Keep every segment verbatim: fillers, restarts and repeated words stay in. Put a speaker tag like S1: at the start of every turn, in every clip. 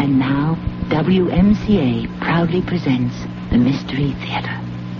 S1: And now, W M C A proudly presents the Mystery Theater.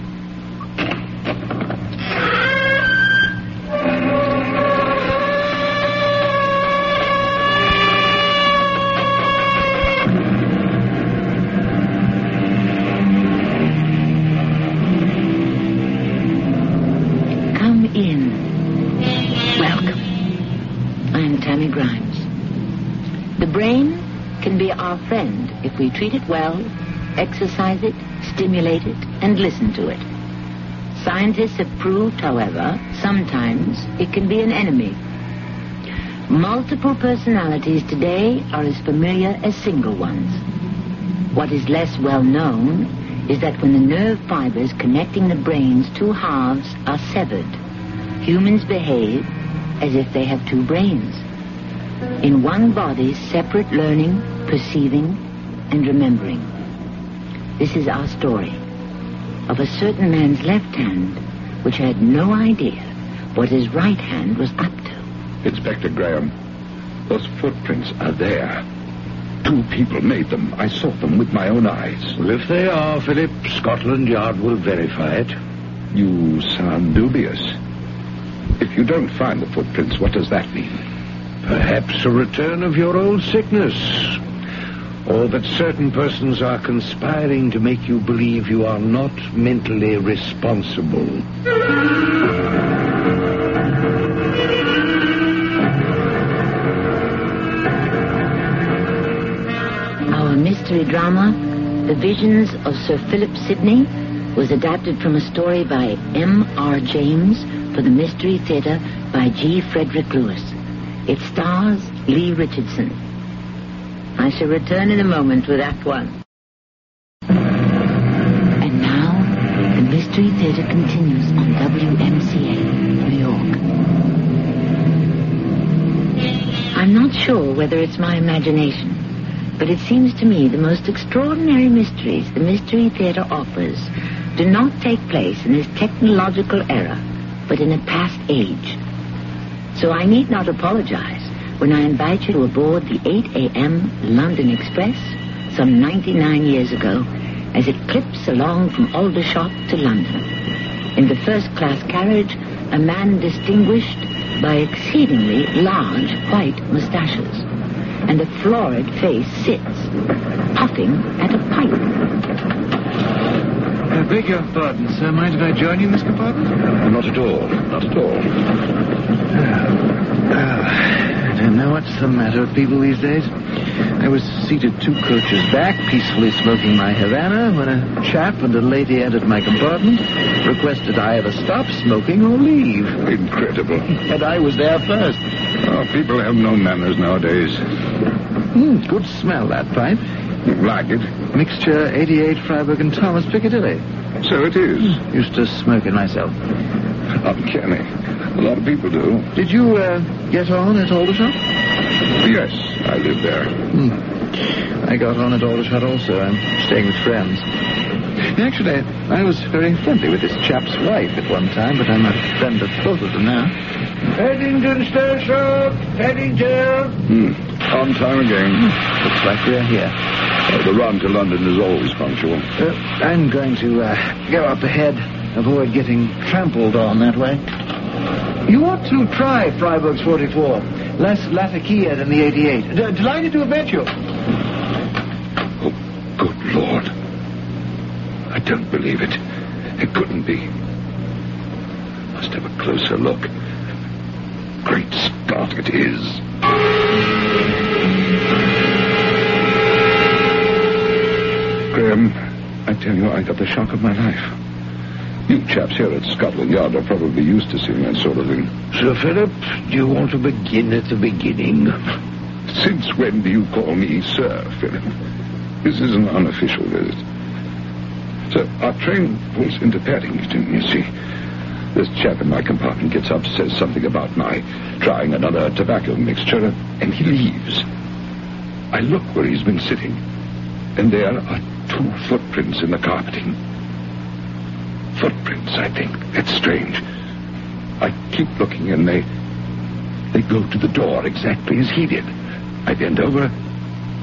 S1: Come in. Welcome. I'm Tammy Grimes. The brain can be our friend if we treat it well, exercise it, stimulate it, and listen to it. Scientists have proved, however, sometimes it can be an enemy. Multiple personalities today are as familiar as single ones. What is less well known is that when the nerve fibers connecting the brain's two halves are severed, humans behave as if they have two brains. In one body, separate learning, perceiving, and remembering. This is our story of a certain man's left hand which had no idea what his right hand was up to.
S2: Inspector Graham, those footprints are there. Two people made them. I saw them with my own eyes.
S3: Well, if they are, Philip, Scotland Yard will verify it.
S2: You sound dubious. If you don't find the footprints, what does that mean?
S3: Perhaps a return of your old sickness. Or that certain persons are conspiring to make you believe you are not mentally responsible.
S1: Our mystery drama, The Visions of Sir Philip Sidney, was adapted from a story by M R James for the Mystery Theater by G. Frederick Lewis. It stars Lee Richardson. I shall return in a moment with Act One. And now, the Mystery Theater continues on W M C A, New York. I'm not sure whether it's my imagination, but it seems to me the most extraordinary mysteries the Mystery Theater offers do not take place in this technological era, but in a past age. So I need not apologize when I invite you to aboard the eight a.m. London Express some ninety-nine years ago as it clips along from Aldershot to London. In the first-class carriage, a man distinguished by exceedingly large white mustaches and a florid face sits, puffing at a pipe.
S4: I beg your pardon, sir. Mind if I join you in this compartment?
S2: Not at all. Not at all.
S4: Oh, I don't know what's the matter with people these days. I was seated two coaches back, peacefully smoking my Havana, when a chap and a lady entered my compartment, requested I either stop smoking or leave.
S2: Incredible.
S4: And I was there first.
S2: Oh, people have no manners nowadays.
S4: Mm, good smell, that pipe.
S2: Like it?
S4: Mixture eighty-eight Freiburg and Thomas Piccadilly.
S2: So it is.
S4: Used to smoke it myself.
S2: Uncanny. A lot of people do.
S4: Did you uh, get on at Aldershot?
S2: Yes, I live there.
S4: Hmm. I got on at Aldershot also. I'm staying with friends. Actually, I was very friendly with this chap's wife at one time, but I'm a friend of both of them now. Paddington Station! Paddington!
S2: Hmm. On time again.
S4: Looks like we're here.
S2: Uh, the run to London is always punctual.
S4: Uh, I'm going to uh, go up ahead, avoid getting trampled on that way. You ought to try Freiburg's forty-four. Less Latakia than the eighty-eight. D- delighted to have met you.
S2: Oh, good Lord. I don't believe it. It couldn't be. Must have a closer look. Great Scott, it is. Graham, I tell you, I got the shock of my life. You chaps here at Scotland Yard are probably used to seeing that sort of thing.
S3: Sir Philip, do you want to begin at the beginning?
S2: Since when do you call me Sir Philip? This is an unofficial visit. So, our train pulls into Paddington, you see. This chap in my compartment gets up, says something about my trying another tobacco mixture, and he leaves. I look where he's been sitting, and there are two footprints in the carpeting. Footprints, I think. That's strange. I keep looking, and they... they go to the door exactly as he did. I bend over,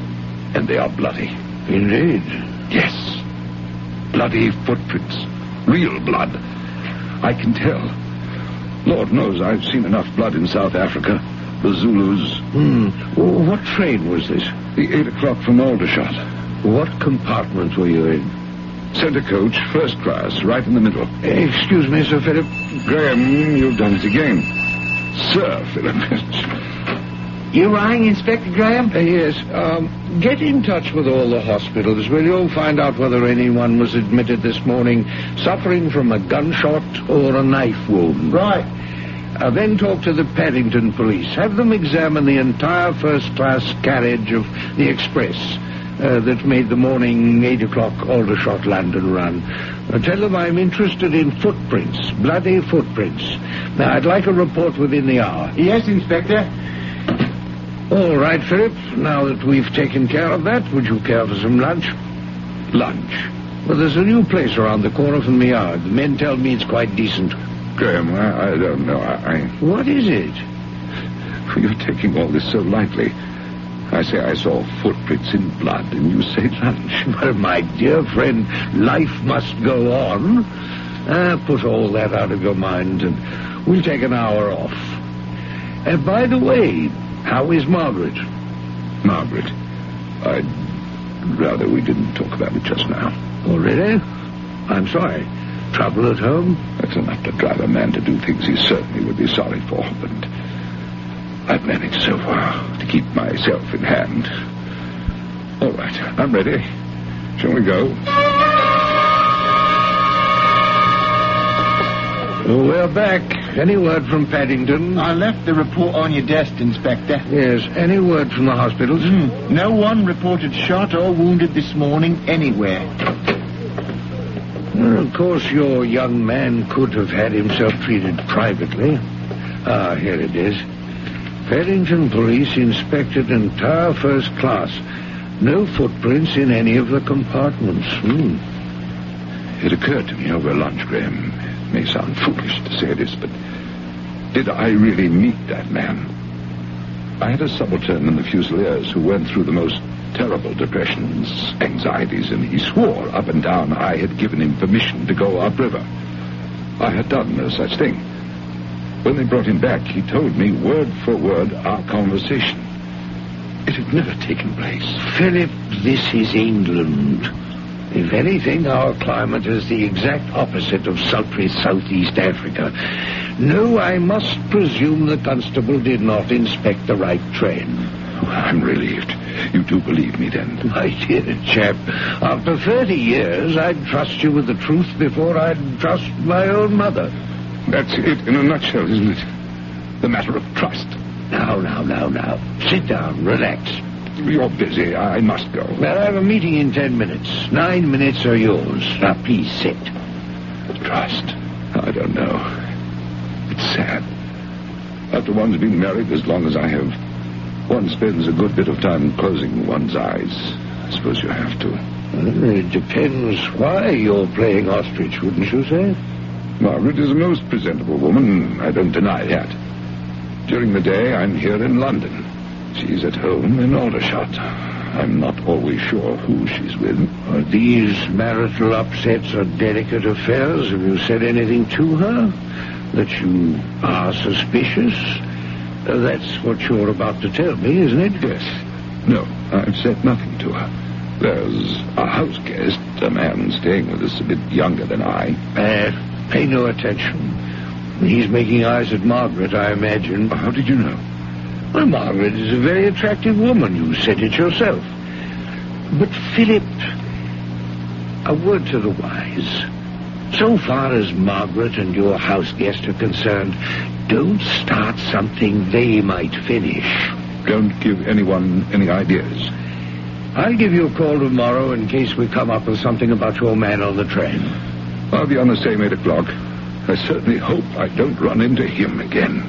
S2: And they are bloody.
S3: Indeed.
S2: Yes. Bloody footprints. Real blood. I can tell. Lord knows I've seen enough blood in South Africa. The Zulus.
S3: Hmm. Oh, what train was this?
S2: The eight o'clock from Aldershot.
S3: What compartment were you in?
S2: Center coach, first class, right in the middle.
S3: Excuse me, Sir Philip.
S2: Graham, you've done it again. Sir Philip.
S5: You rang, Inspector Graham?
S3: Uh, yes. Um, get in touch with all the hospitals, will you? Find out whether anyone was admitted this morning suffering from a gunshot or a knife wound.
S5: Right.
S3: Uh, then talk to the Paddington police. Have them examine the entire first-class carriage of the express uh, that made the morning eight o'clock Aldershot London run. Uh, tell them I'm interested in footprints, bloody footprints. Now, I'd like a report within the hour.
S5: Yes, Inspector.
S3: All right, Philip. Now that we've taken care of that, would you care for some lunch?
S2: Lunch?
S3: Well, there's a new place around the corner from the yard. The men tell me it's quite decent.
S2: Graham, I, I don't know. I, I...
S3: What is it?
S2: You're taking all this so lightly. I say I saw footprints in blood, and you say lunch.
S3: Well, my dear friend, life must go on. Uh, put all that out of your mind, and we'll take an hour off. And by the way, how is Margaret?
S2: Margaret? I'd rather we didn't talk about it just now.
S3: Oh, really? I'm sorry. Trouble at home?
S2: That's enough to drive a man to do things he certainly would be sorry for, but I've managed so far to keep myself in hand. All right, I'm ready. Shall we go?
S3: We're back. Any word from Paddington?
S5: I left the report on your desk, Inspector.
S3: Yes, any word from the hospitals?
S5: Mm. No one reported shot or wounded this morning anywhere.
S3: Well, of course, your young man could have had himself treated privately. Ah, here it is. Paddington Police inspected entire first class. No footprints in any of the compartments. Hmm.
S2: It occurred to me over lunch, Graham. It may sound foolish to say this, but did I really meet that man? I had a subaltern in the Fusiliers who went through the most terrible depressions, anxieties, and he swore up and down I had given him permission to go upriver. I had done no such thing. When they brought him back, he told me word for word our conversation. It had never taken place.
S3: Philip, this is England. If anything, our climate is the exact opposite of sultry southeast Africa. No, I must presume the constable did not inspect the right train.
S2: I'm relieved. You do believe me, then?
S3: My dear chap, after thirty years, I'd trust you with the truth before I'd trust my own mother.
S2: That's it in a nutshell, isn't it? The matter of trust.
S3: Now, now, now, now. Sit down, relax.
S2: You're busy. I must go.
S3: Well, I have a meeting in ten minutes. Nine minutes are yours. Now, please sit.
S2: Trust? I don't know. It's sad. After one's been married as long as I have, one spends a good bit of time closing one's eyes. I suppose you have to.
S3: Well, it depends why you're playing ostrich, wouldn't you say?
S2: Margaret is a most presentable woman. I don't deny that. During the day, I'm here in London. She's at home in Aldershot. I'm not always sure who she's with.
S3: Are these marital upsets are delicate affairs? Have you said anything to her? That you are suspicious? Uh, that's what you're about to tell me, isn't it?
S2: Yes. No, I've said nothing to her. There's a house guest, a man staying with us a bit younger than I.
S3: Uh, pay no attention. He's making eyes at Margaret, I imagine.
S2: How did you know?
S3: Well, Margaret is a very attractive woman. You said it yourself. But, Philip, a word to the wise. So far as Margaret and your house guest are concerned, don't start something they might finish.
S2: Don't give anyone any ideas.
S3: I'll give you a call tomorrow in case we come up with something about your man on the train.
S2: I'll be on the same eight o'clock. I certainly hope I don't run into him again.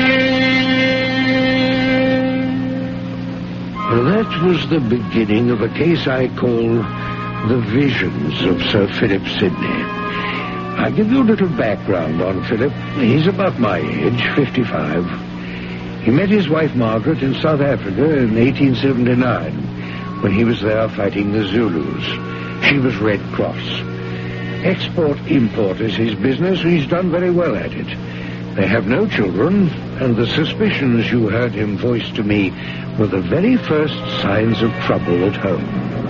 S3: Well, that was the beginning of a case I call The Visions of Sir Philip Sidney. I'll give you a little background on Philip. He's about my age, fifty-five. He met his wife Margaret in South Africa in eighteen seventy-nine. when he was there fighting the Zulus. She was Red Cross. Export-import is his business, and he's done very well at it. They have no children, and the suspicions you heard him voice to me were the very first signs of trouble at home.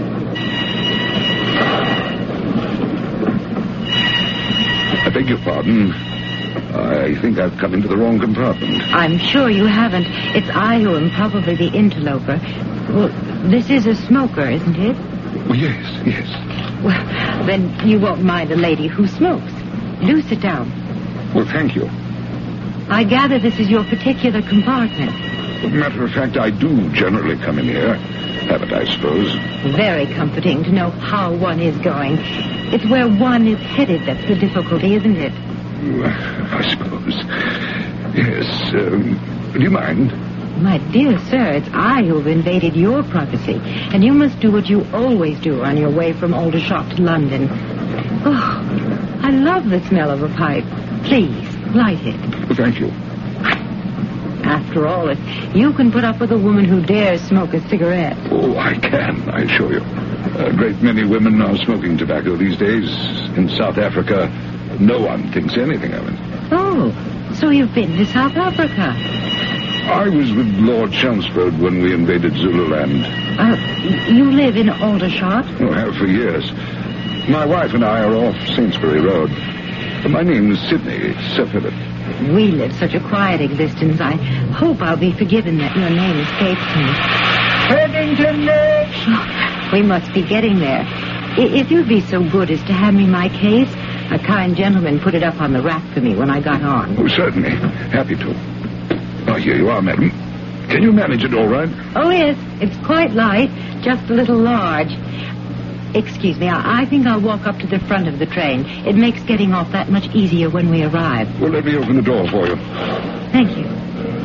S2: I beg your pardon. I think I've come into the wrong compartment.
S1: I'm sure you haven't. It's I who am probably the interloper. Well, this is a smoker, isn't it?
S2: Oh, yes, yes.
S1: Well, then you won't mind a lady who smokes. Do sit down.
S2: Well, thank you.
S1: I gather this is your particular compartment.
S2: As a matter of fact, I do generally come in here. Habit, I suppose.
S1: Very comforting to know how one is going. It's where one is headed that's the difficulty, isn't it?
S2: I suppose. Yes. Um, do you mind?
S1: My dear sir, it's I who have invaded your privacy, and you must do what you always do on your way from Aldershot to London. Oh, I love the smell of a pipe. Please, light it.
S2: Well, thank you.
S1: After all, if you can put up with a woman who dares smoke a cigarette.
S2: Oh, I can, I assure you. A great many women are smoking tobacco these days. In South Africa, no one thinks anything of it.
S1: Oh, so you've been to South Africa?
S2: I was with Lord Chelmsford when we invaded Zululand.
S1: Uh, you live in Aldershot?
S2: Oh, I have for years. My wife and I are off Sainsbury Road. My name is Sidney, Sir Philip.
S1: We live such a quiet existence. I hope I'll be forgiven that your name escapes me.
S3: Paddington next!
S1: Oh, we must be getting there. I- if you'd be so good as to hand me my case, a kind gentleman put it up on the rack for me when I got on.
S2: Oh, certainly. Happy to. Oh, here you are, madam. Can you manage it all right?
S1: Oh, yes, it's quite light, just a little large. Excuse me, I, I think I'll walk up to the front of the train. It makes getting off that much easier when we arrive.
S2: Well, let me open the door for you.
S1: Thank you.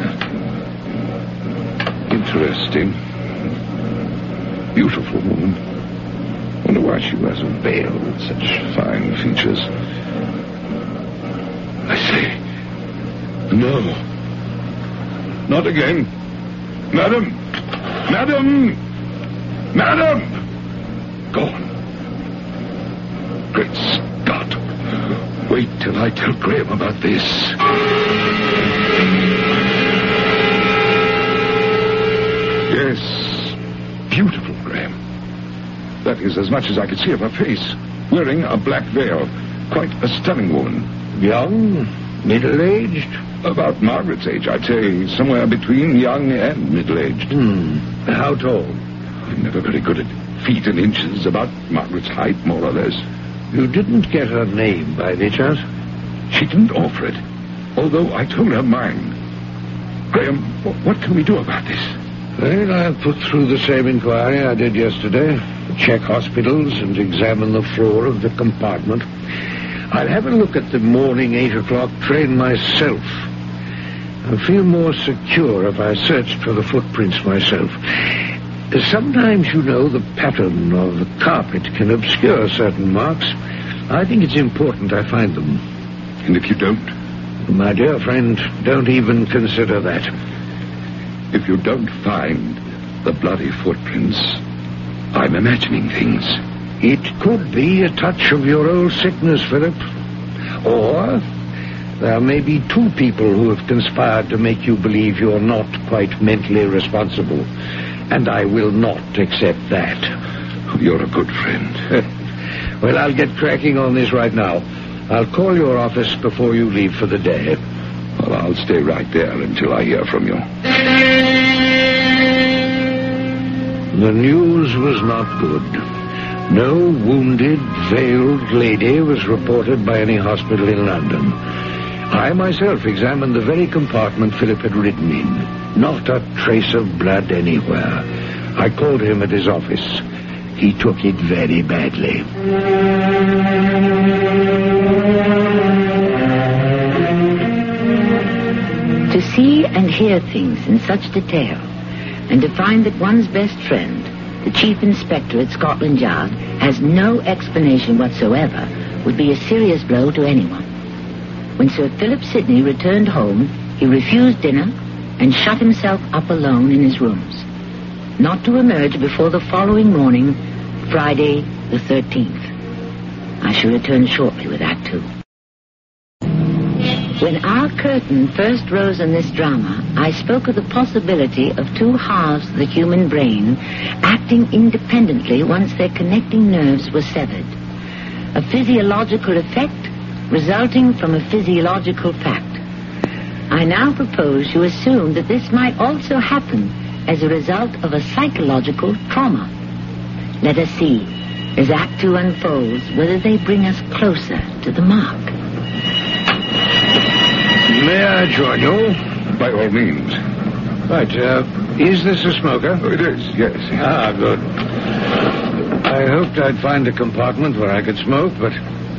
S2: Interesting. Beautiful woman. Wonder why she wears a veil with such fine features. I say, no. Not again. Madam! Madam! Madam! Gone. Great Scott. Wait till I tell Graham about this. Yes. Beautiful, Graham. That is as much as I could see of her face. Wearing a black veil. Quite a stunning woman.
S3: Young? Middle-aged?
S2: About Margaret's age, I'd say. Somewhere between young and middle-aged.
S3: Hmm. How tall?
S2: I'm never very good at feet and inches. About Margaret's height, more or less.
S3: You didn't get her name by any chance?
S2: She didn't offer it, although I told her mine. Graham, wh- what can we do about this?
S3: Well, I'll put through the same inquiry I did yesterday. Check hospitals and examine the floor of the compartment. I'll have a look at the morning eight o'clock train myself. I feel more secure if I searched for the footprints myself. Sometimes, you know, the pattern of the carpet can obscure certain marks. I think it's important I find them.
S2: And if you don't?
S3: My dear friend, don't even consider that.
S2: If you don't find the bloody footprints, I'm imagining things.
S3: It could be a touch of your old sickness, Philip. Or there may be two people who have conspired to make you believe you're not quite mentally responsible. And I will not accept that.
S2: You're a good friend.
S3: Well, I'll get cracking on this right now. I'll call your office before you leave for the day.
S2: Well, I'll stay right there until I hear from you.
S3: The news was not good. No wounded, veiled lady was reported by any hospital in London. I myself examined the very compartment Philip had ridden in. Not a trace of blood anywhere. I called him at his office. He took it very badly.
S1: To see and hear things in such detail, and to find that one's best friend, the Chief Inspector at Scotland Yard, has no explanation whatsoever, would be a serious blow to anyone. When Sir Philip Sidney returned home, he refused dinner and shut himself up alone in his rooms. not to emerge before the following morning, Friday the thirteenth. I shall return shortly with Act Two. When our curtain first rose in this drama, I spoke of the possibility of two halves of the human brain acting independently once their connecting nerves were severed. A physiological effect resulting from a physiological fact. I now propose you assume that this might also happen as a result of a psychological trauma. Let us see, as Act Two unfolds, whether they bring us closer to the mark.
S3: May I join you?
S2: By all means.
S3: Right, uh, is this a smoker?
S2: Oh, it is, yes.
S3: Ah, good. I hoped I'd find a compartment where I could smoke, but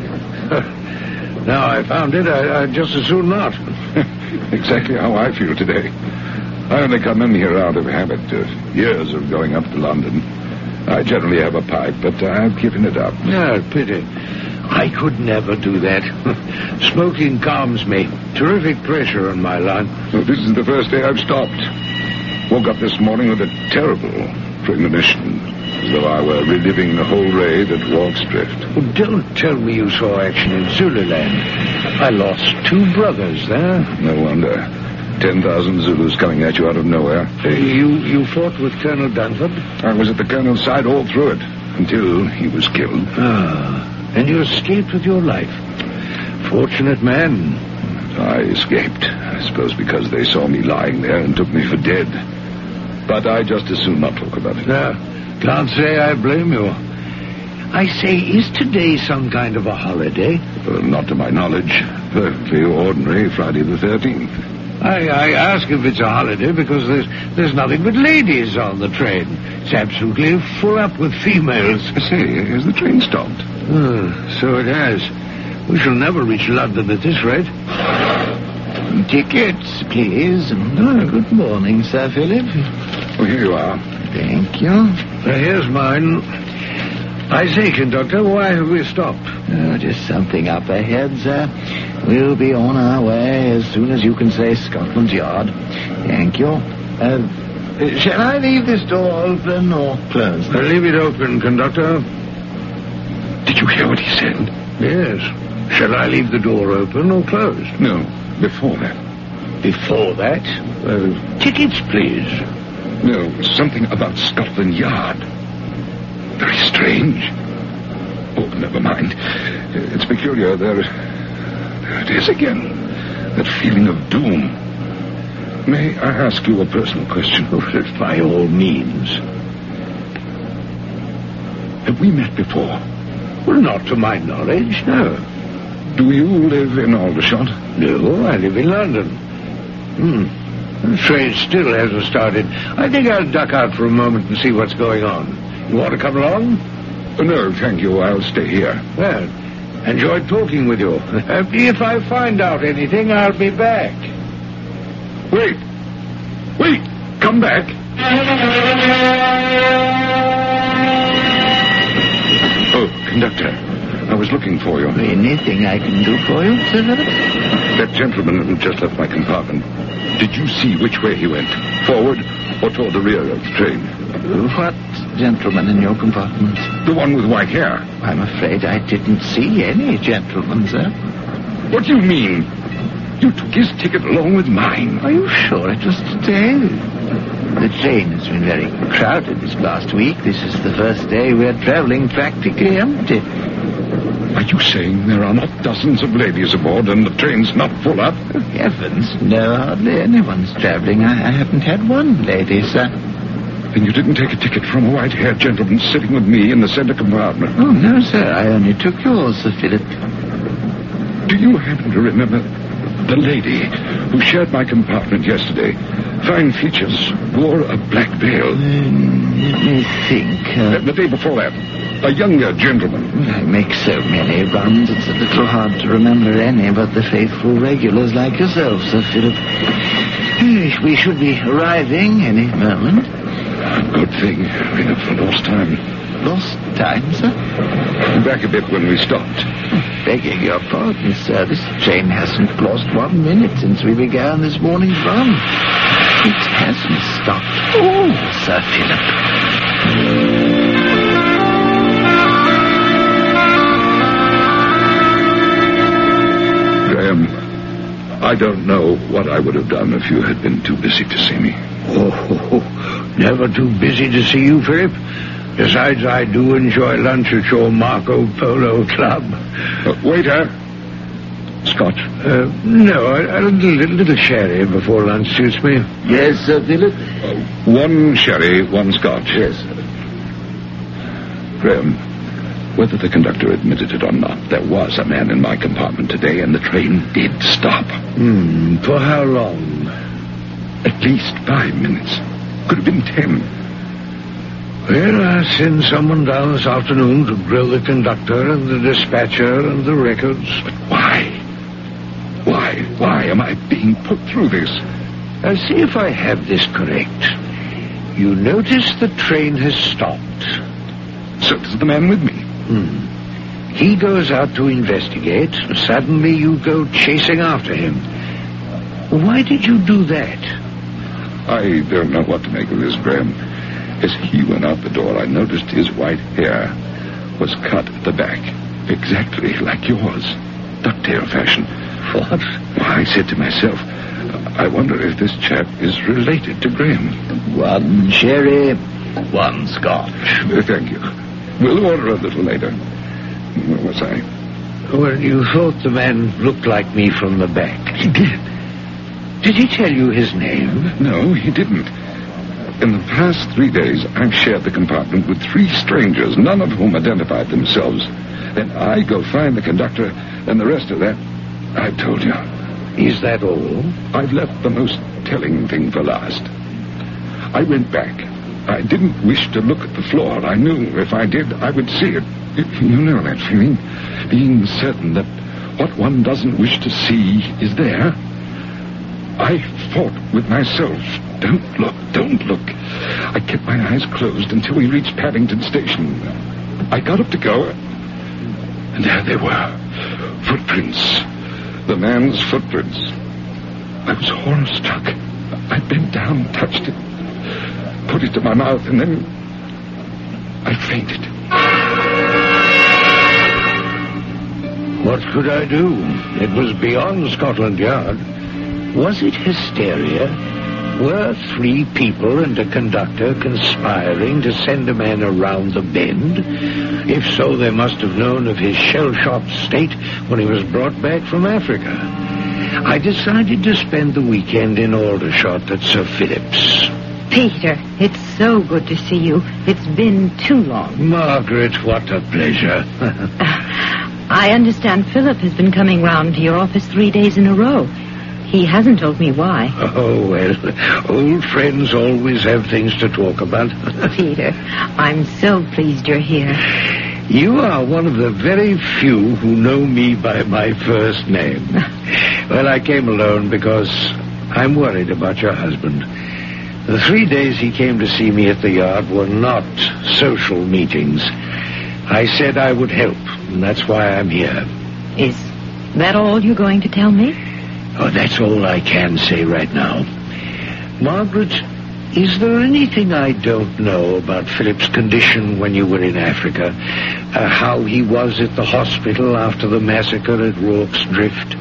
S3: now I found it, I, I'd just as soon not.
S2: Exactly how I feel today. I only come in here out of habit, uh, years of going up to London. I generally have a pipe, but I've given it up.
S3: Yeah, pity. I could never do that. Smoking calms me. Terrific pressure on my lung.
S2: Well, this is the first day I've stopped. Woke up this morning with a terrible premonition, as though I were reliving the whole raid at Walk's Drift.
S3: Oh, don't tell me you saw action in Zululand. I lost two brothers there.
S2: No wonder. Ten thousand Zulus coming at you out of nowhere.
S3: Uh, you, you fought with Colonel Dunford?
S2: I was at the Colonel's side all through it, until he was killed.
S3: Ah, and you escaped with your life. Fortunate man.
S2: I escaped, I suppose because they saw me lying there and took me for dead. But I just as soon not talk about it.
S3: Yeah, can't say I blame you. I say, is today some kind of a holiday?
S2: Uh, not to my knowledge. Perfectly ordinary Friday the thirteenth.
S3: I, I ask if it's a holiday because there's there's nothing but ladies on the train. It's absolutely full up with females.
S2: I say, has the train stopped?
S3: Oh, so it has. We shall never reach London at this rate.
S4: Tickets, please. Oh, good morning, Sir Philip.
S2: Oh, here you are.
S4: Thank you.
S3: Uh, here's mine. I say, conductor, why have we stopped?
S4: Oh, just something up ahead, sir. We'll be on our way as soon as you can say Scotland Yard. Thank you. Uh, shall I leave this door open or closed?
S3: Uh, leave it open, conductor.
S2: Did you hear what he said?
S3: Yes. Shall I leave the door open or closed?
S2: No, before that.
S3: Before that? Uh, tickets, please.
S2: No, something about Scotland Yard. Very strange. Oh, never mind. It's peculiar. There, there it is again. That feeling of doom. May I ask you a personal question?
S3: Oh, by all means.
S2: Have we met before?
S3: Well, not to my knowledge, no.
S2: Do you live in Aldershot?
S3: No, I live in London. Hmm. The train still hasn't started. I think I'll duck out for a moment and see what's going on. You want to come along?
S2: Oh, no, thank you. I'll stay here.
S3: Well, enjoyed talking with you. If I find out anything, I'll be back.
S2: Wait. Wait. Come back. Oh, conductor. I was looking for you.
S4: Anything I can do for you, Sir Philip?
S2: That gentleman who just left my compartment. Did you see which way he went? Forward or toward the rear of the train?
S4: What gentleman in your compartment?
S2: The one with white hair.
S4: I'm afraid I didn't see any gentleman, sir.
S2: What do you mean? You took his ticket along with mine.
S4: Are you sure it was today? The train has been very crowded this last week. This is the first day we're traveling practically empty.
S2: Are you saying there are not dozens of ladies aboard and the train's not full up?
S4: Oh, heavens, no, hardly anyone's traveling. I, I haven't had one lady, sir.
S2: Then you didn't take a ticket from a white-haired gentleman sitting with me in the center compartment?
S4: Oh, no, sir. I only took yours, Sir Philip.
S2: Do you happen to remember the lady who shared my compartment yesterday? Fine features, wore a black veil.
S4: Um, let me think. Uh,
S2: the, the day before that, a younger gentleman.
S4: I make so many runs, it's a little hard to remember any but the faithful regulars like yourself, Sir Philip. We should be arriving any moment.
S2: Good thing. We have lost time.
S4: Lost time, sir?
S2: Back a bit when we stopped.
S4: Begging your pardon, sir, this train hasn't lost one minute since we began this morning's run. It hasn't stopped
S3: Oh, Sir Philip.
S2: Graham, I don't know what I would have done if you had been too busy to see me.
S3: Oh, never too busy to see you, Philip. Besides, I do enjoy lunch at your Marco Polo Club.
S2: Uh, waiter. Scotch?
S3: Uh, no, a, a little, little sherry before lunch suits me.
S5: Yes, Sir Philip?
S2: Uh, one sherry, one scotch.
S5: Yes, sir.
S2: Graham, whether the conductor admitted it or not, there was a man in my compartment today, and the train did stop.
S3: Hmm, for how long?
S2: At least five minutes. Could have been ten.
S3: Well, I'll send someone down this afternoon to grill the conductor and the dispatcher and the records.
S2: But why? Why? Why am I being put through this?
S3: I'll see if I have this correct. You notice the train has stopped.
S2: So does the man with me.
S3: Hmm. He goes out to investigate, and suddenly you go chasing after him. Why did you do that?
S2: I don't know what to make of this, Graham. As he went out the door, I noticed his white hair was cut at the back, exactly like yours, ducktail fashion.
S3: What?
S2: I said to myself, I wonder if this chap is related to Graham.
S5: One sherry, one scotch.
S2: Uh, thank you. We'll order a little later. Where was I?
S3: Well, you thought the man looked like me from the back.
S2: He did.
S3: Did he tell you his name?
S2: No, he didn't. In the past three days, I've shared the compartment with three strangers, none of whom identified themselves. Then I go find the conductor, and the rest of that, I've told you.
S3: Is that all?
S2: I've left the most telling thing for last. I went back. I didn't wish to look at the floor. I knew if I did, I would see it. You know that feeling? Being certain that what one doesn't wish to see is there. I fought with myself. Don't look, don't look. I kept my eyes closed until we reached Paddington Station. I got up to go, and there they were. Footprints. The man's footprints. I was horror-struck. I bent down, touched it, put it to my mouth, and then I fainted.
S3: What could I do? It was beyond Scotland Yard. Was it hysteria? Were three people and a conductor conspiring to send a man around the bend? If so, they must have known of his shell-shocked state when he was brought back from Africa. I decided to spend the weekend in Aldershot at Sir Philip's.
S1: Peter, it's so good to see you. It's been too long.
S3: Margaret, what a pleasure.
S1: I understand Philip has been coming round to your office three days in a row. He hasn't told me why.
S3: Oh, well, old friends always have things to talk about.
S1: Peter, I'm so pleased you're here.
S3: You are one of the very few who know me by my first name. Well, I came alone because I'm worried about your husband. The three days he came to see me at the yard were not social meetings. I said I would help, and that's why I'm here.
S1: Is that all you're going to tell me?
S3: Oh, that's all I can say right now. Margaret, is there anything I don't know about Philip's condition when you were in Africa? Uh, how he was at the hospital after the massacre at Rorke's Drift?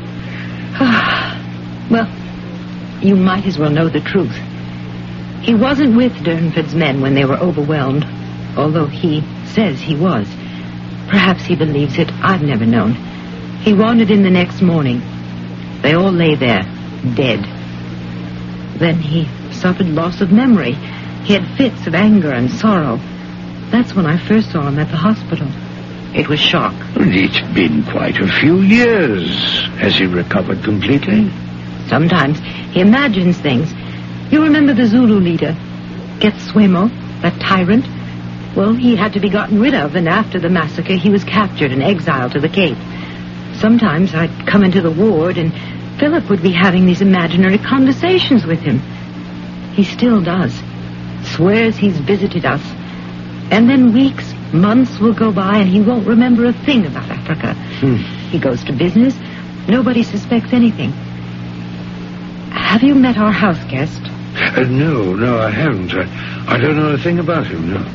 S1: Well, you might as well know the truth. He wasn't with Durnford's men when they were overwhelmed, although he says he was. Perhaps he believes it. I've never known. He wandered in the next morning. They all lay there, dead. Then he suffered loss of memory. He had fits of anger and sorrow. That's when I first saw him at the hospital. It was shock.
S3: It's been quite a few years. Has he recovered completely?
S1: Sometimes he imagines things. You remember the Zulu leader, Getswemo, that tyrant? Well, he had to be gotten rid of, and after the massacre, he was captured and exiled to the Cape. Sometimes I'd come into the ward, and Philip would be having these imaginary conversations with him. He still does. Swears he's visited us. And then weeks, months will go by, and he won't remember a thing about Africa.
S3: Hmm.
S1: He goes to business. Nobody suspects anything. Have you met our house guest?
S3: Uh, no, no, I haven't. I, I don't know a thing about him, no.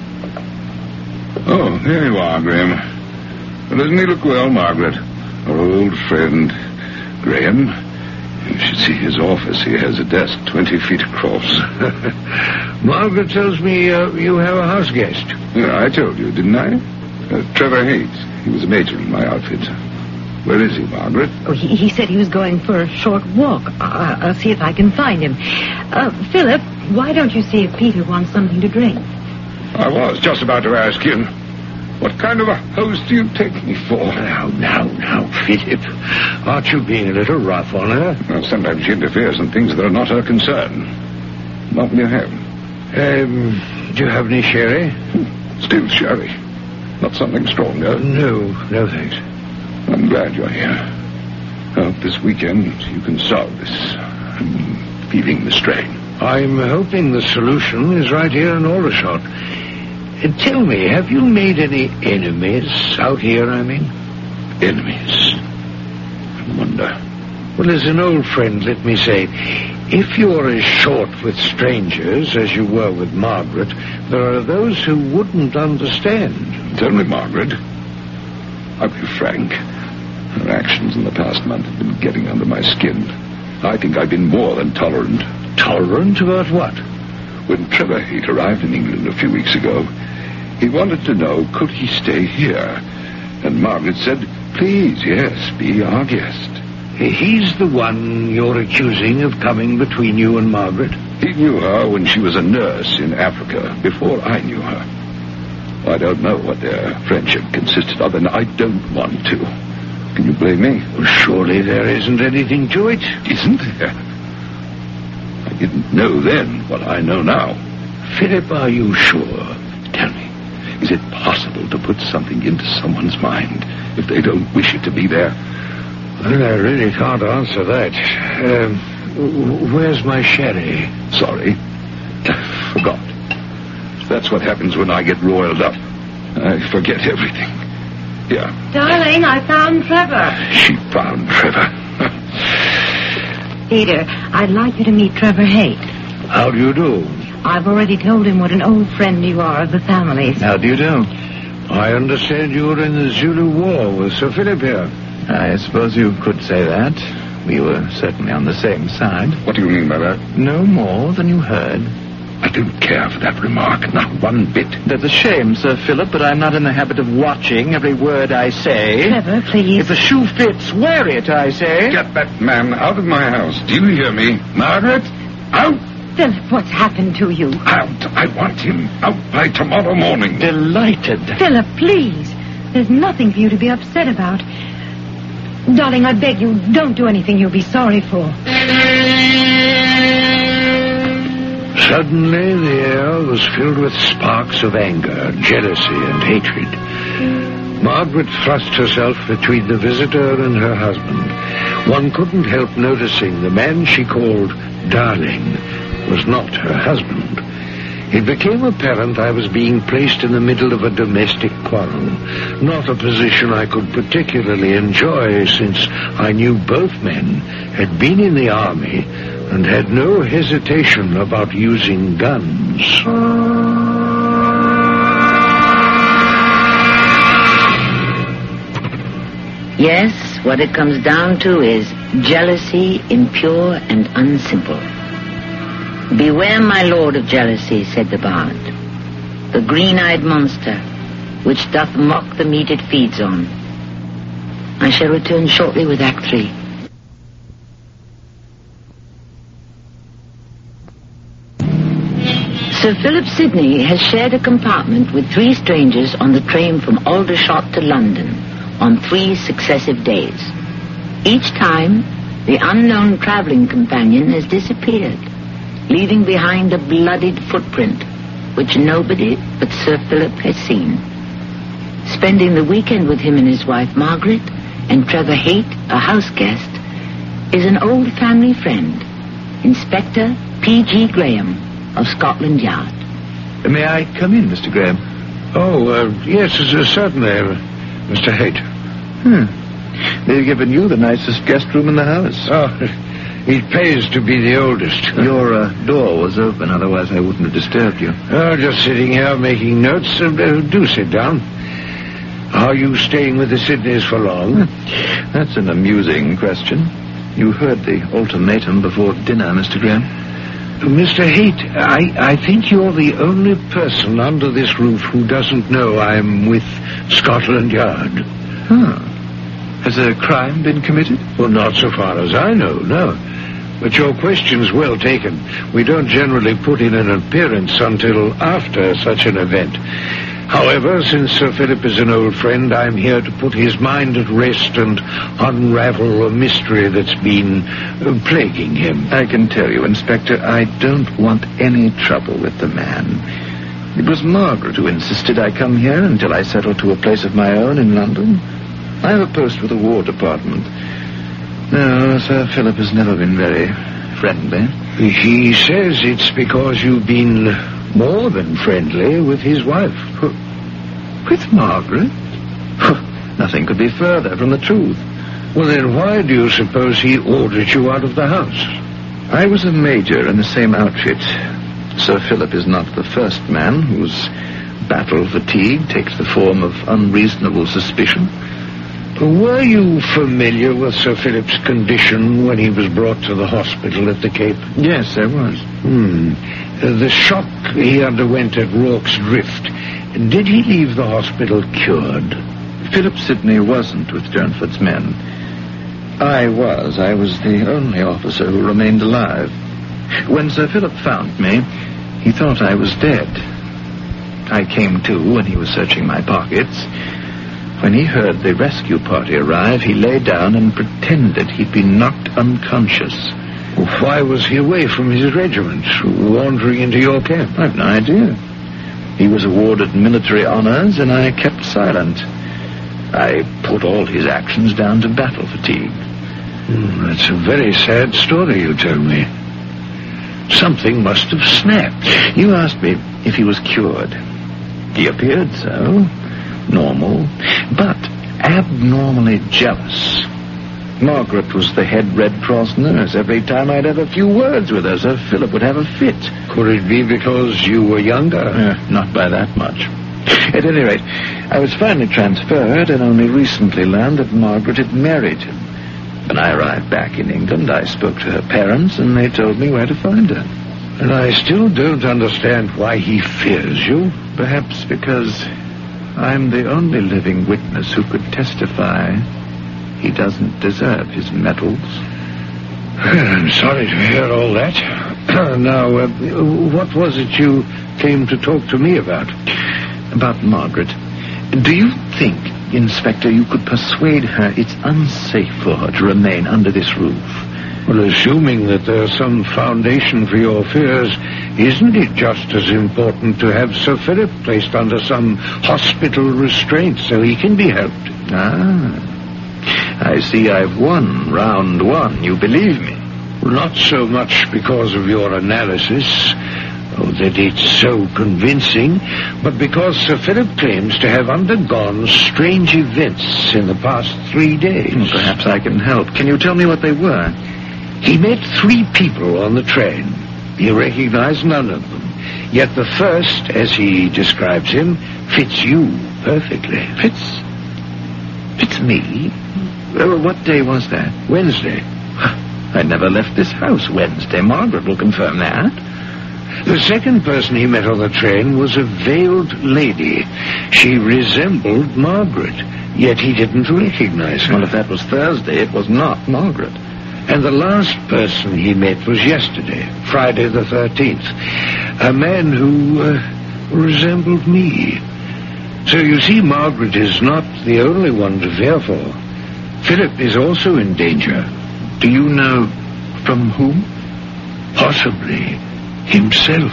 S2: Oh, here you are, Graham. Well, doesn't he look well, Margaret? Our old friend, Graham. You should see his office. He has a desk twenty feet across.
S3: Margaret tells me uh, you have a house guest.
S2: Yeah, I told you, didn't I? Uh, Trevor Hayes. He was a major in my outfit. Where is he, Margaret?
S1: Oh, he, he said he was going for a short walk. I, I'll see if I can find him. Uh, Philip, why don't you see if Peter wants something to drink?
S2: I was just about to ask you. What kind of a host do you take me for?
S3: Now, now, now, Philip. Aren't you being a little rough on her?
S2: Well, sometimes she interferes in things that are not her concern. What will you have?
S3: Um, do you have any sherry?
S2: Still sherry. Not something stronger?
S3: No, no thanks.
S2: I'm glad you're here. I hope this weekend you can solve this. I'm feeling the strain.
S3: I'm hoping the solution is right here in Aldershot. Uh, tell me, have you made any enemies out here, I mean?
S2: Enemies? I wonder.
S3: Well, as an old friend, let me say, if you're as short with strangers as you were with Margaret, there are those who wouldn't understand.
S2: Tell me, Margaret. I'll be frank. Her actions in the past month have been getting under my skin. I think I've been more than tolerant.
S3: Tolerant about what?
S2: When Trevor Haight arrived in England a few weeks ago, he wanted to know, could he stay here? And Margaret said, please, yes, be our guest.
S3: He's the one you're accusing of coming between you and Margaret?
S2: He knew her when she was a nurse in Africa, before I knew her. I don't know what their friendship consisted of, and I don't want to. Can you blame me?
S3: Well, surely there isn't anything to it.
S2: Isn't there? I didn't know then what I know now.
S3: Philip, are you sure?
S2: Tell me, is it possible to put something into someone's mind if they don't wish it to be there?
S3: Well, I really can't answer that. Um, where's my sherry?
S2: Sorry. Forgot. That's what happens when I get roiled up. I forget everything. Here.
S1: Darling, I found Trevor.
S2: She found Trevor.
S1: Peter, I'd like you to meet Trevor Haight.
S3: How do you do?
S1: I've already told him what an old friend you are of the family's.
S4: How do you do?
S3: I understand you were in the Zulu War with Sir Philip here.
S4: I suppose you could say that. We were certainly on the same side.
S2: What do you mean by that?
S4: No more than you heard.
S2: I don't care for that remark, not one bit.
S4: That's a shame, Sir Philip, but I'm not in the habit of watching every word I say.
S1: Trevor, please.
S4: If the shoe fits, wear it, I say.
S2: Get that man out of my house. Do you hear me? Margaret, out!
S1: Philip, what's happened to you?
S2: Out. I want him out by tomorrow morning.
S4: Delighted.
S1: Philip, please. There's nothing for you to be upset about. Darling, I beg you, don't do anything you'll be sorry for.
S3: Suddenly, the air was filled with sparks of anger, jealousy, and hatred. Margaret thrust herself between the visitor and her husband. One couldn't help noticing the man she called darling was not her husband. It became apparent I was being placed in the middle of a domestic quarrel, not a position I could particularly enjoy, since I knew both men had been in the army and had no hesitation about using guns.
S1: Yes, what it comes down to is jealousy, impure and unsimple. Beware, my lord of jealousy, said the bard, the green-eyed monster, which doth mock the meat it feeds on. I shall return shortly with Act Three. Sir Philip Sidney has shared a compartment with three strangers on the train from Aldershot to London on three successive days. Each time, the unknown traveling companion has disappeared, leaving behind a bloodied footprint, which nobody but Sir Philip has seen. Spending the weekend with him and his wife Margaret, and Trevor Haight, a house guest, is an old family friend, Inspector P G Graham of Scotland Yard.
S4: May I come in, Mister Graham?
S3: Oh, uh, yes, uh, certainly, uh, Mister Haight.
S4: Hmm. They've given you the nicest guest room in the house.
S3: Oh, It pays to be the oldest.
S4: Your uh, door was open, otherwise I wouldn't have disturbed you.
S3: Oh, just sitting here making notes. Uh, do sit down. Are you staying with the Sydneys for long?
S4: That's an amusing question. You heard the ultimatum before dinner, Mister Graham.
S3: Mister Haight, I, I think you're the only person under this roof who doesn't know I'm with Scotland Yard.
S4: Huh. Has a crime been committed?
S3: Well, not so far as I know, no. But your question's well taken. We don't generally put in an appearance until after such an event. However, since Sir Philip is an old friend, I'm here to put his mind at rest and unravel a mystery that's been uh, plaguing him.
S4: I can tell you, Inspector, I don't want any trouble with the man. It was Margaret who insisted I come here until I settle to a place of my own in London. I have a post with the War Department. No, Sir Philip has never been very friendly.
S3: He says it's because you've been more than friendly with his wife.
S4: With Margaret? Nothing could be further from the truth.
S3: Well, then why do you suppose he ordered you out of the house?
S4: I was a major in the same outfit. Sir Philip is not the first man whose battle fatigue takes the form of unreasonable suspicion.
S3: Were you familiar with Sir Philip's condition when he was brought to the hospital at the Cape?
S4: Yes, I was.
S3: Hmm. Uh, the shock he underwent at Rorke's Drift, did he leave the hospital cured?
S4: Philip Sidney wasn't with Durnford's men. I was. I was the only officer who remained alive. When Sir Philip found me, he thought I was dead. I came to when he was searching my pockets. When he heard the rescue party arrive, he lay down and pretended he'd been knocked unconscious.
S3: Why was he away from his regiment, wandering into your camp?
S4: I've no idea. He was awarded military honors, and I kept silent. I put all his actions down to battle fatigue.
S3: Mm, that's a very sad story you tell me. Something must have snapped.
S4: You asked me if he was cured. He appeared so. Normal, but abnormally jealous. Margaret was the head Red Cross nurse. Every time I'd have a few words with her, Sir Philip would have a fit.
S3: Could it be because you were younger?
S4: Uh, not by that much. At any rate, I was finally transferred and only recently learned that Margaret had married him. When I arrived back in England, I spoke to her parents, and they told me where to find her.
S3: And I still don't understand why he fears you.
S4: Perhaps because I'm the only living witness who could testify he doesn't deserve his medals.
S3: I'm sorry to hear all that. Now, uh, what was it you came to talk to me about?
S4: About Margaret. Do you think, Inspector, you could persuade her it's unsafe for her to remain under this roof?
S3: Well, assuming that there's some foundation for your fears, isn't it just as important to have Sir Philip placed under some hospital restraint so he can be helped?
S4: Ah, I see I've won round one. You believe me?
S3: Not so much because of your analysis, oh, that it's so convincing, but because Sir Philip claims to have undergone strange events in the past three days.
S4: Well, perhaps I can help. Can you tell me what they were?
S3: He met three people on the train. He recognized none of them. Yet the first, as he describes him, fits you perfectly.
S4: Fits? Fits me? Well, what day was that?
S3: Wednesday.
S4: I never left this house Wednesday. Margaret will confirm that.
S3: The second person he met on the train was a veiled lady. She resembled Margaret, yet he didn't recognize her.
S4: Well, if that was Thursday, it was not Margaret.
S3: And the last person he met was yesterday, Friday the thirteenth. A man who uh, resembled me. So you see, Margaret is not the only one to fear for. Philip is also in danger.
S4: Do you know from whom?
S3: Possibly himself.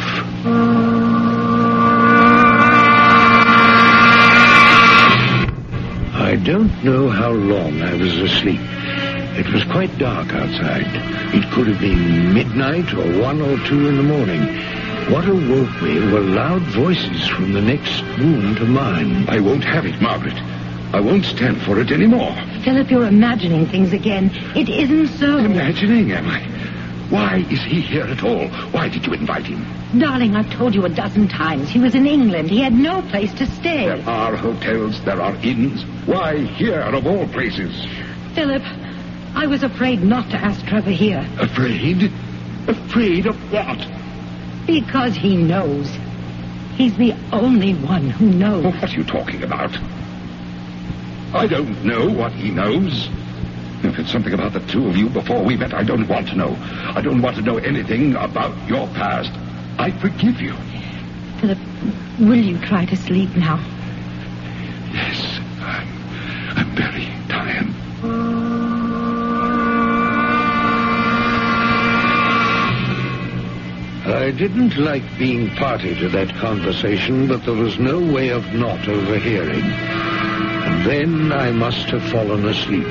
S3: I don't know how long I was asleep. It was quite dark outside. It could have been midnight or one or two in the morning. What awoke me were loud voices from the next room to mine.
S2: I won't have it, Margaret. I won't stand for it anymore.
S1: Philip, you're imagining things again. It isn't so.
S2: Imagining, am I? Why is he here at all? Why did you invite him?
S1: Darling, I've told you a dozen times. He was in England. He had no place to stay.
S2: There are hotels, there are inns. Why here, of all places?
S1: Philip, I was afraid not to ask Trevor here.
S2: Afraid? Afraid of what?
S1: Because he knows. He's the only one who knows.
S2: Well, what are you talking about? I don't know what he knows. If it's something about the two of you before we met, I don't want to know. I don't want to know anything about your past. I forgive you.
S1: Philip, will you try to sleep now?
S2: Yes, I'm, I'm very tired.
S3: I didn't like being party to that conversation, but there was no way of not overhearing. And then I must have fallen asleep.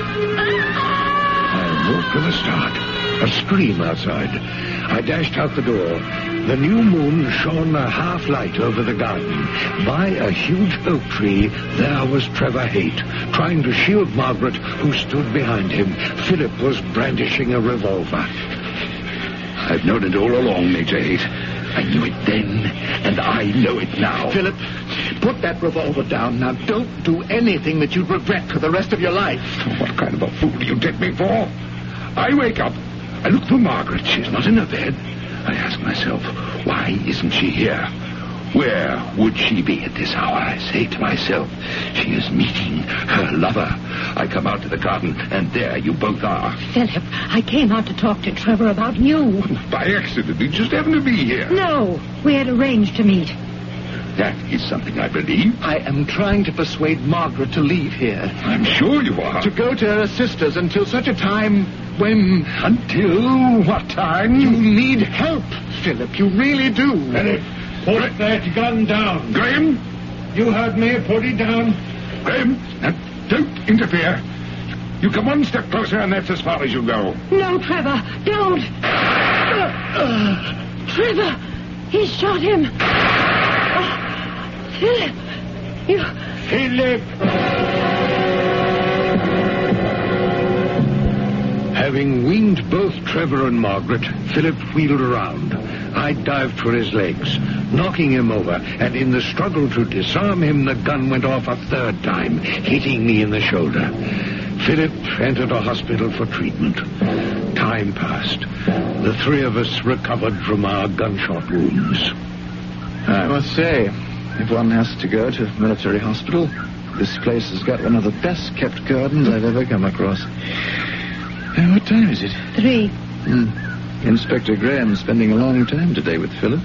S3: I woke with a start. A scream outside. I dashed out the door. The new moon shone a half light over the garden. By a huge oak tree, there was Trevor Haight, trying to shield Margaret, who stood behind him. Philip was brandishing a revolver.
S2: I've known it all along, Major Haight. I knew it then, and I know it now.
S4: Philip, put that revolver down. Now, don't do anything that you'd regret for the rest of your life.
S2: What kind of a fool do you take me for? I wake up. I look for Margaret. She's not in her bed. I ask myself, why isn't she here? Where would she be at this hour? I say to myself, she is meeting her lover. I come out to the garden, and there you both are.
S1: Philip, I came out to talk to Trevor about you.
S2: By accident. He just happened to be here.
S1: No, we had arranged to meet.
S2: That is something I believe.
S4: I am trying to persuade Margaret to leave here.
S2: I'm sure you are.
S4: To go to her sister's until such a time when...
S2: Until what time?
S4: You need help, Philip. You really do.
S3: Philip, put that gun down.
S2: Graham?
S3: You heard me. Put it down.
S2: Graham, now, don't interfere. You come one step closer, and that's as far as you go.
S1: No, Trevor, don't. Uh, uh, Trevor, he shot him. Oh, Philip, you...
S3: Philip! Having winged both Trevor and Margaret, Philip wheeled around. I dived for his legs, knocking him over, and in the struggle to disarm him, the gun went off a third time, hitting me in the shoulder. Philip entered a hospital for treatment. Time passed. The three of us recovered from our gunshot wounds.
S4: I must say, if one has to go to a military hospital, this place has got one of the best-kept gardens I've ever come across. Uh, what time is it?
S1: Three.
S4: Hmm. Inspector Graham spending a long time today with Philip.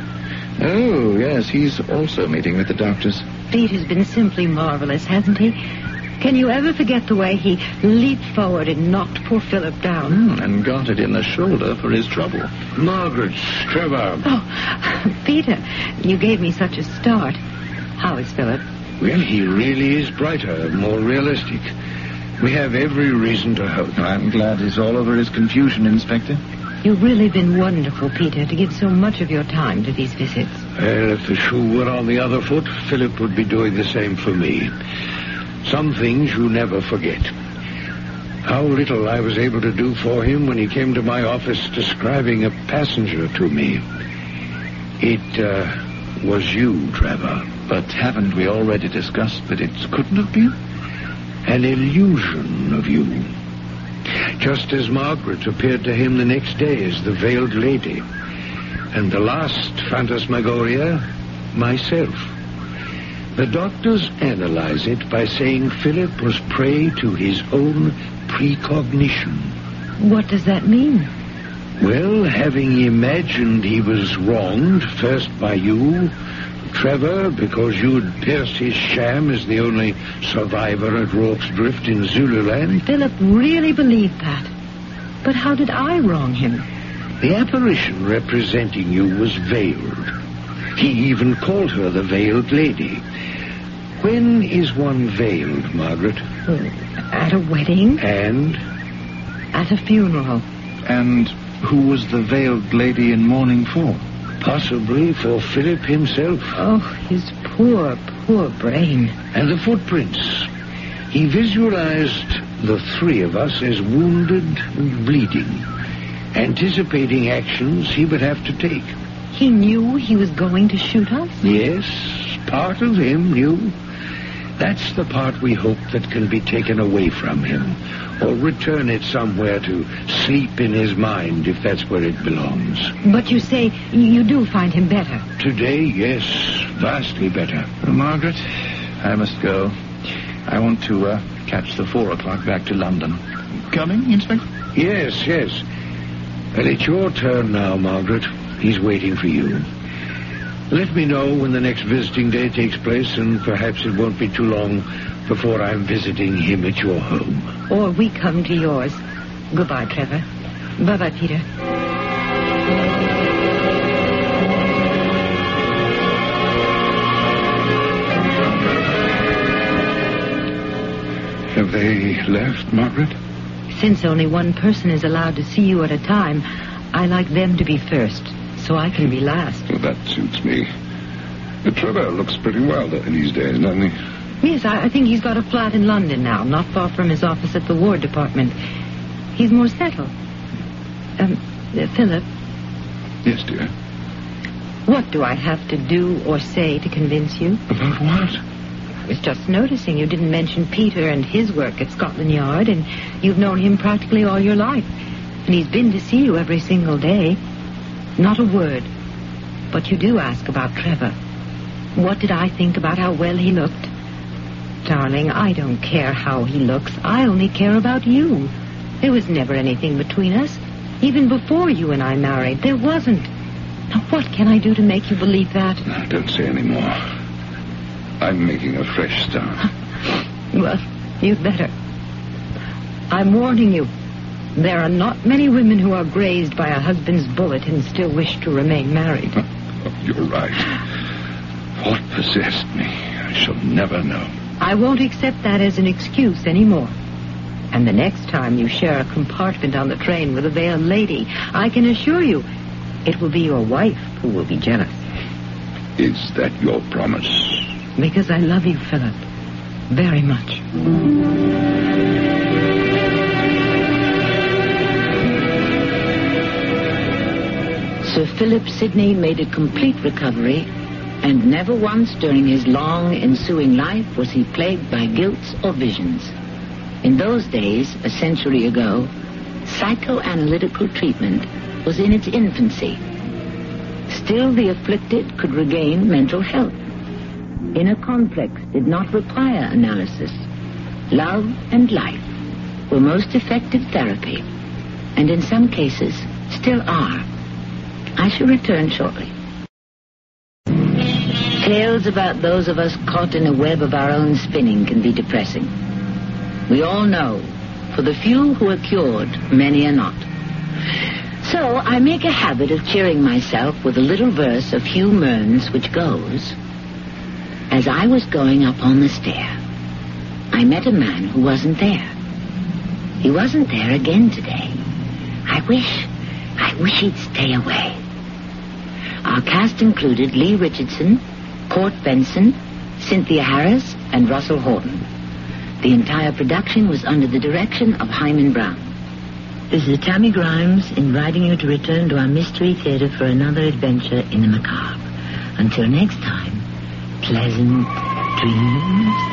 S4: Oh, yes, he's also meeting with the doctors.
S1: Pete has been simply marvelous, hasn't he? Can you ever forget the way he leaped forward and knocked poor Philip down?
S4: Mm, and got it in the shoulder for his trouble.
S3: Margaret, Trevor.
S1: Oh, Peter, you gave me such a start. How is Philip?
S3: Well, he really is brighter, more realistic. We have every reason to hope.
S4: I'm glad he's all over his confusion, Inspector.
S1: You've really been wonderful, Peter, to give so much of your time to these visits.
S3: Well, if the shoe were on the other foot, Philip would be doing the same for me. Some things you never forget. How little I was able to do for him when he came to my office describing a passenger to me. It, uh, was you, Trevor.
S4: But haven't we already discussed that it couldn't have been?
S3: An illusion of you. Just as Margaret appeared to him the next day as the veiled lady. And the last phantasmagoria, myself. The doctors analyze it by saying Philip was prey to his own precognition.
S1: What does that mean?
S3: Well, having imagined he was wronged, first by you, Trevor, because you'd pierced his sham as the only survivor at Rorke's Drift in Zululand.
S1: Philip really believed that. But how did I wrong him?
S3: The apparition representing you was veiled. He even called her the veiled lady. When is one veiled, Margaret?
S1: At a wedding.
S3: And?
S1: At a funeral.
S4: And who was the veiled lady in mourning for?
S3: Possibly for Philip himself.
S1: Oh, his poor, poor brain.
S3: And the footprints. He visualized the three of us as wounded and bleeding. anticipating actions he would have to take.
S6: He knew he was going to shoot us?
S3: Yes, part of him knew. That's the part we hope that can be taken away from him, or return it somewhere to sleep in his mind, if that's where it belongs.
S6: But you say you do find him better.
S3: Today, yes, vastly better.
S4: Well, Margaret, I must go. I want to uh, catch the four o'clock back to London.
S5: Coming, Inspector?
S3: Yes, yes. Well, it's your turn now, Margaret. He's waiting for you. Let me know when the next visiting day takes place, and perhaps it won't be too long before I'm visiting him at your home.
S6: Or we come to yours. Goodbye, Trevor. Bye-bye, Peter.
S2: Have they left, Margaret?
S6: Since only one person is allowed to see you at a time, I like them to be first, so I can be last.
S2: Well, that suits me. Uh, Trevor looks pretty well these days, doesn't he?
S6: Yes, I, I think he's got a flat in London now, not far from his office at the War Department. He's more settled. Um, uh, Philip?
S2: Yes, dear.
S6: What do I have to do or say to convince you?
S2: About what?
S6: I was just noticing you didn't mention Peter and his work at Scotland Yard, and you've known him practically all your life. And he's been to see you every single day. Not a word. But you do ask about Trevor. What did I think about how well he looked? Darling, I don't care how he looks. I only care about you. There was never anything between us. Even before you and I married, there wasn't. Now, what can I do to make you believe that?
S2: No, don't say any more. I'm making a fresh start.
S6: Well, you'd better. I'm warning you. There are not many women who are grazed by a husband's bullet and still wish to remain married.
S2: Oh, you're right. What possessed me, I shall never know.
S6: I won't accept that as an excuse anymore. And the next time you share a compartment on the train with a veiled lady, I can assure you it will be your wife who will be jealous.
S2: Is that your promise?
S6: Because I love you, Philip, very much.
S1: Sir Philip Sidney made a complete recovery, and never once during his long ensuing life was he plagued by guilt or visions. In those days, a century ago, psychoanalytical treatment was in its infancy. Still, the afflicted could regain mental health. Inner conflicts did not require analysis. Love and life were most effective therapy, and in some cases still are. I shall return shortly. Tales about those of us caught in a web of our own spinning can be depressing. We all know, for the few who are cured, many are not. So I make a habit of cheering myself with a little verse of Hugh Mearns, which goes, "As I was going up on the stair, I met a man who wasn't there. He wasn't there again today. I wish, I wish he'd stay away." Our cast included Lee Richardson, Court Benson, Cynthia Harris, and Russell Horton. The entire production was under the direction of Hyman Brown. This is Tammy Grimes inviting you to return to our Mystery Theater for another adventure in the macabre. Until next time, pleasant dreams.